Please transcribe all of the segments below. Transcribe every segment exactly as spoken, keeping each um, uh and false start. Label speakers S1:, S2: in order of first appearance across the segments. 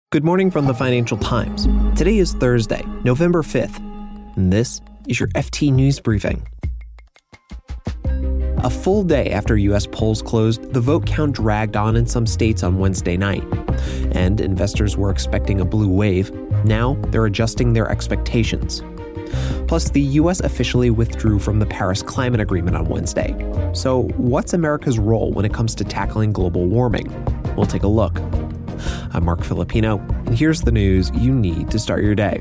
S1: Good morning from the Financial Times. Today is Thursday, November fifth, and this is your F T News Briefing. A full day after U S polls closed, the vote count dragged on in some states on Wednesday night, and investors were expecting a blue wave. Now they're adjusting their expectations. Plus, the U S officially withdrew from the Paris Climate Agreement on Wednesday. So, what's America's role when it comes to tackling global warming? We'll take a look. I'm Mark Filipino, and here's the news you need to start your day.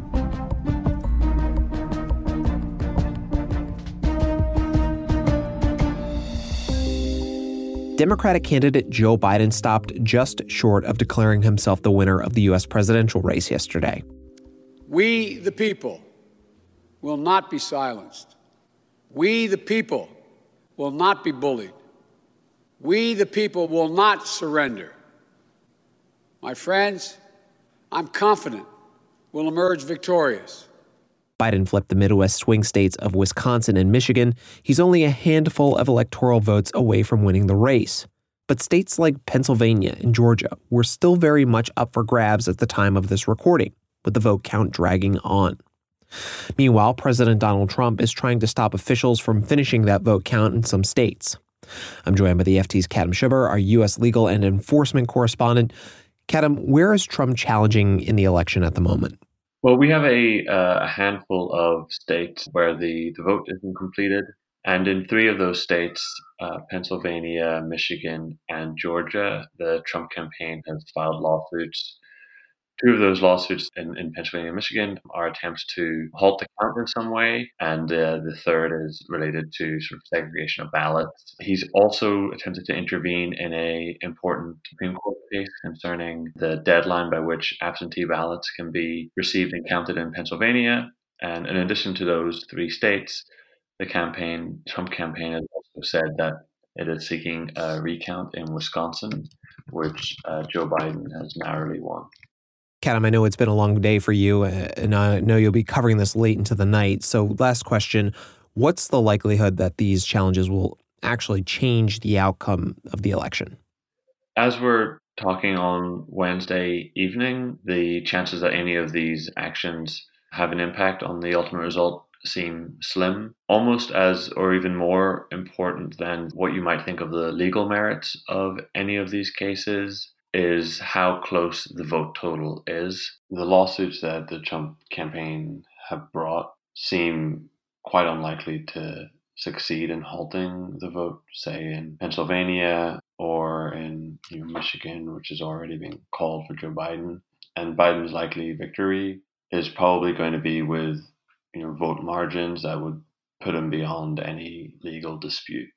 S1: Democratic candidate Joe Biden stopped just short of declaring himself the winner of the U S presidential race yesterday.
S2: We, the people, will not be silenced. We, the people, will not be bullied. We, the people, will not surrender. My friends, I'm confident we'll emerge victorious.
S1: Biden flipped the Midwest swing states of Wisconsin and Michigan. He's only a handful of electoral votes away from winning the race. But states like Pennsylvania and Georgia were still very much up for grabs at the time of this recording, with the vote count dragging on. Meanwhile, President Donald Trump is trying to stop officials from finishing that vote count in some states. I'm joined by the F T's Kadhim Shubber, our U S legal and enforcement correspondent. Kadhim, where is Trump challenging in the election at the moment?
S3: Well, we have a, uh, a handful of states where the, the vote isn't completed. And in three of those states, uh, Pennsylvania, Michigan, and Georgia, the Trump campaign has filed lawsuits. Two of those lawsuits in, in Pennsylvania and Michigan are attempts to halt the count in some way, and uh, the third is related to sort of segregation of ballots. He's also attempted to intervene in a important Supreme Court case concerning the deadline by which absentee ballots can be received and counted in Pennsylvania. And in addition to those three states, the campaign, Trump campaign has also said that it is seeking a recount in Wisconsin, which uh, Joe Biden has narrowly won.
S1: Kadhim, I know it's been a long day for you, and I know you'll be covering this late into the night. So last question, what's the likelihood that these challenges will actually change the outcome of the election?
S3: As we're talking on Wednesday evening, the chances that any of these actions have an impact on the ultimate result seem slim, almost as or even more important than what you might think of the legal merits of any of these cases is how close the vote total is. The lawsuits that the Trump campaign have brought seem quite unlikely to succeed in halting the vote, say in Pennsylvania or in you know, Michigan, which is already being called for Joe Biden. And Biden's likely victory is probably going to be with you know vote margins that would put him beyond any legal dispute.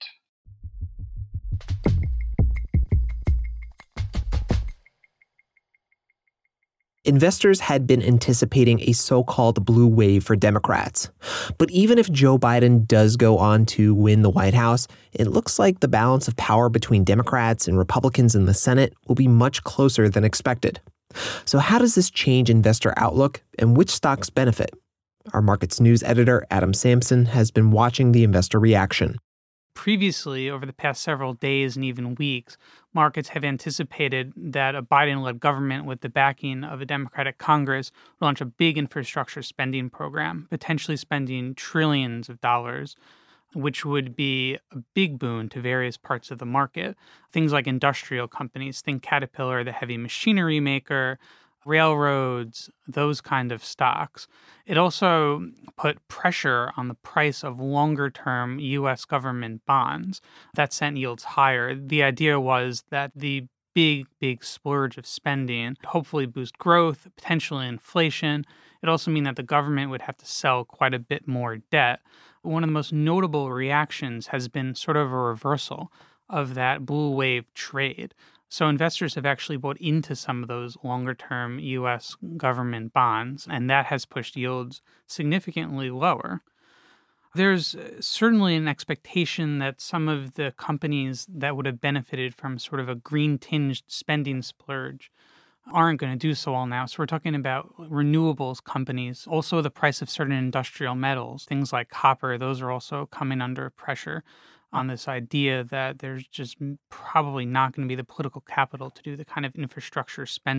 S1: Investors had been anticipating a so-called blue wave for Democrats. But even if Joe Biden does go on to win the White House, it looks like the balance of power between Democrats and Republicans in the Senate will be much closer than expected. So how does this change investor outlook, and which stocks benefit? Our markets news editor, Adam Sampson, has been watching the investor reaction.
S4: Previously, over the past several days and even weeks, markets have anticipated that a Biden-led government with the backing of a Democratic Congress will launch a big infrastructure spending program, potentially spending trillions of dollars, which would be a big boon to various parts of the market. Things like industrial companies, think Caterpillar, the heavy machinery maker, railroads, those kind of stocks. It also put pressure on the price of longer-term U S government bonds. That sent yields higher. The idea was that the big, big splurge of spending would hopefully boost growth, potentially inflation. It also mean that the government would have to sell quite a bit more debt. One of the most notable reactions has been sort of a reversal of that blue wave trade. So investors have actually bought into some of those longer-term U S government bonds, and that has pushed yields significantly lower. There's certainly an expectation that some of the companies that would have benefited from sort of a green-tinged spending splurge aren't going to do so all now. So we're talking about renewables companies, also the price of certain industrial metals, things like copper, those are also coming under pressure on this idea that there's just probably not going to be the political capital to do the kind of infrastructure spending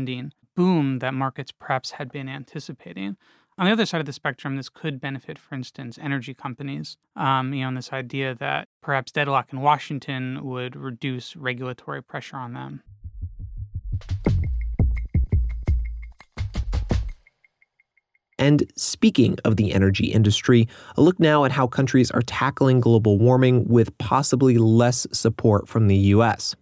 S4: boom that markets perhaps had been anticipating. On the other side of the spectrum, this could benefit, for instance, energy companies, um, you know, and this idea that perhaps deadlock in Washington would reduce regulatory pressure on them.
S1: And speaking of the energy industry, a look now at how countries are tackling global warming with possibly less support from the U S.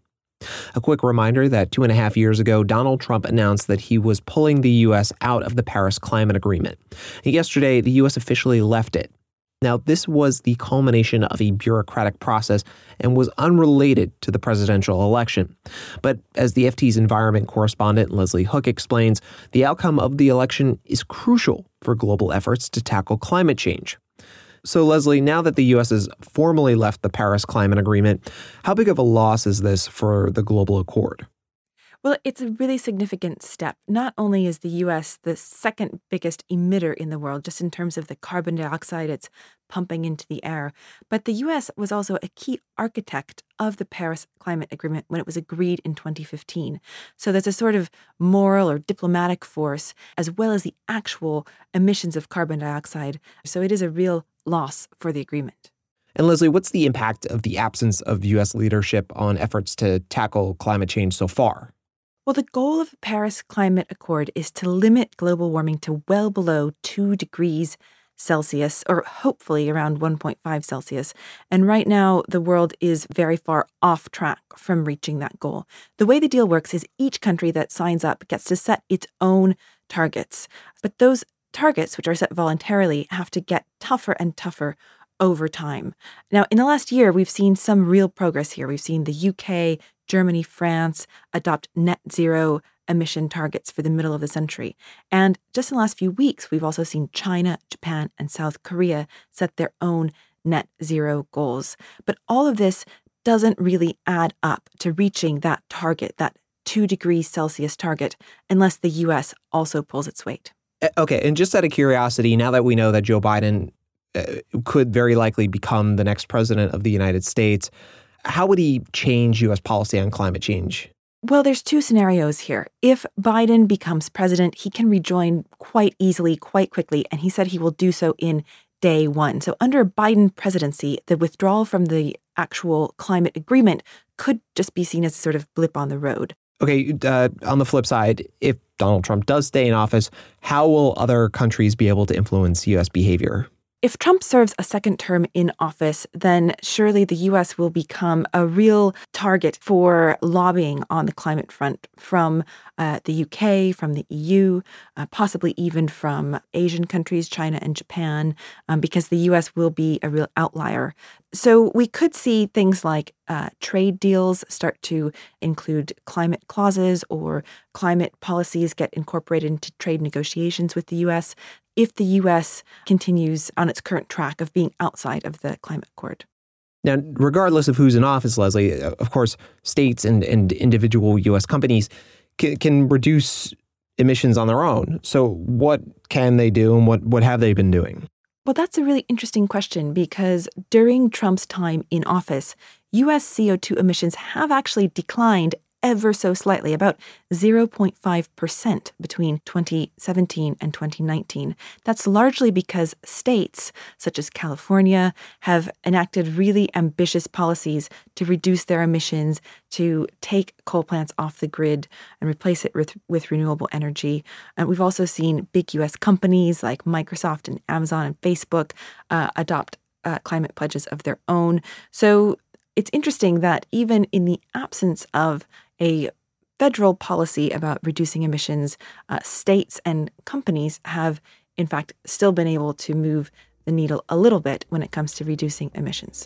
S1: A quick reminder that two and a half years ago, Donald Trump announced that he was pulling the U S out of the Paris Climate Agreement. And yesterday, the U S officially left it. Now, this was the culmination of a bureaucratic process and was unrelated to the presidential election. But as the F T's environment correspondent Leslie Hook explains, the outcome of the election is crucial for global efforts to tackle climate change. So, Leslie, now that the U S has formally left the Paris Climate Agreement, how big of a loss is this for the global accord?
S5: Well, it's a really significant step. Not only is the U S the second biggest emitter in the world, just in terms of the carbon dioxide it's pumping into the air, but the U S was also a key architect of the Paris Climate Agreement when it was agreed in twenty fifteen. So there's a sort of moral or diplomatic force, as well as the actual emissions of carbon dioxide. So it is a real loss for the agreement.
S1: And Leslie, what's the impact of the absence of U S leadership on efforts to tackle climate change so far?
S5: Well, the goal of the Paris Climate Accord is to limit global warming to well below two degrees Celsius, or hopefully around one point five Celsius. And right now, the world is very far off track from reaching that goal. The way the deal works is each country that signs up gets to set its own targets. But those targets, which are set voluntarily, have to get tougher and tougher over time. Now, in the last year, we've seen some real progress here. We've seen the U K, Germany, France adopt net zero emission targets for the middle of the century. And just in the last few weeks, we've also seen China, Japan, and South Korea set their own net zero goals. But all of this doesn't really add up to reaching that target, that two degrees Celsius target, unless the U S also pulls its weight.
S1: Okay, and just out of curiosity, now that we know that Joe Biden uh, could very likely become the next president of the United States, how would he change U S policy on climate change?
S5: Well, there's two scenarios here. If Biden becomes president, he can rejoin quite easily, quite quickly, and he said he will do so in day one. So under Biden presidency, the withdrawal from the actual climate agreement could just be seen as a sort of blip on the road.
S1: Okay, uh, on the flip side, if Donald Trump does stay in office, how will other countries be able to influence U S behavior?
S5: If Trump serves a second term in office, then surely the U S will become a real target for lobbying on the climate front from uh, the U K, from the E U, uh, possibly even from Asian countries, China and Japan, um, because the U S will be a real outlier. So we could see things like uh, trade deals start to include climate clauses, or climate policies get incorporated into trade negotiations with the U S if the U S continues on its current track of being outside of the climate accord.
S1: Now, regardless of who's in office, Leslie, of course, states and, and individual U S companies can, can reduce emissions on their own. So what can they do, and what, what have they been doing?
S5: Well, that's a really interesting question, because during Trump's time in office, U S C O two emissions have actually declined ever so slightly, about zero point five percent between twenty seventeen and twenty nineteen. That's largely because states, such as California, have enacted really ambitious policies to reduce their emissions, to take coal plants off the grid and replace it with, with renewable energy. And we've also seen big U S companies like Microsoft and Amazon and Facebook uh, adopt uh, climate pledges of their own. So it's interesting that even in the absence of a federal policy about reducing emissions, uh, states and companies have, in fact, still been able to move the needle a little bit when it comes to reducing emissions.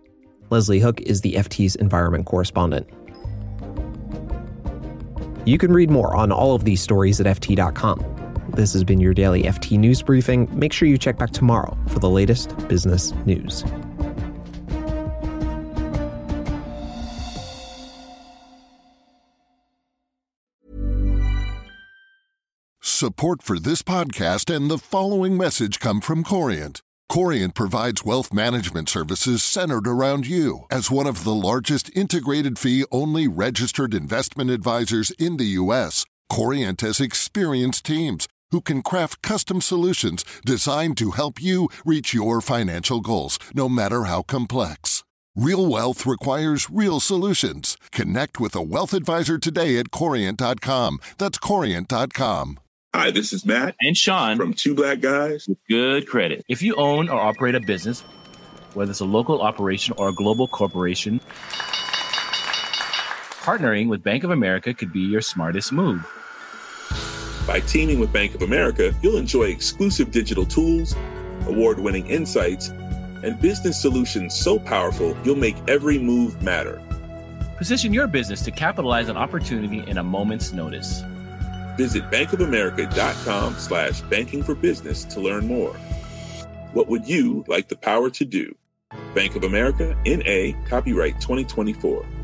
S1: Leslie Hook is the F T's environment correspondent. You can read more on all of these stories at F T dot com. This has been your daily F T News Briefing. Make sure you check back tomorrow for the latest business news.
S6: Support for this podcast and the following message come from Corient. Corient provides wealth management services centered around you. As one of the largest integrated fee-only registered investment advisors in the U S, Corient has experienced teams who can craft custom solutions designed to help you reach your financial goals, no matter how complex. Real wealth requires real solutions. Connect with a wealth advisor today at Corient dot com. That's Corient dot com.
S7: Hi, this is Matt
S8: and Sean
S7: from Two Black Guys
S8: with Good Credit. If you own or operate a business, whether it's a local operation or a global corporation, partnering with Bank of America could be your smartest move.
S7: By teaming with Bank of America, you'll enjoy exclusive digital tools, award-winning insights, and business solutions so powerful you'll make every move matter.
S8: Position your business to capitalize on opportunity in a moment's notice.
S7: Visit bankofamerica.com slash banking for business to learn more. What would you like the power to do? Bank of America, N A, copyright twenty twenty-four.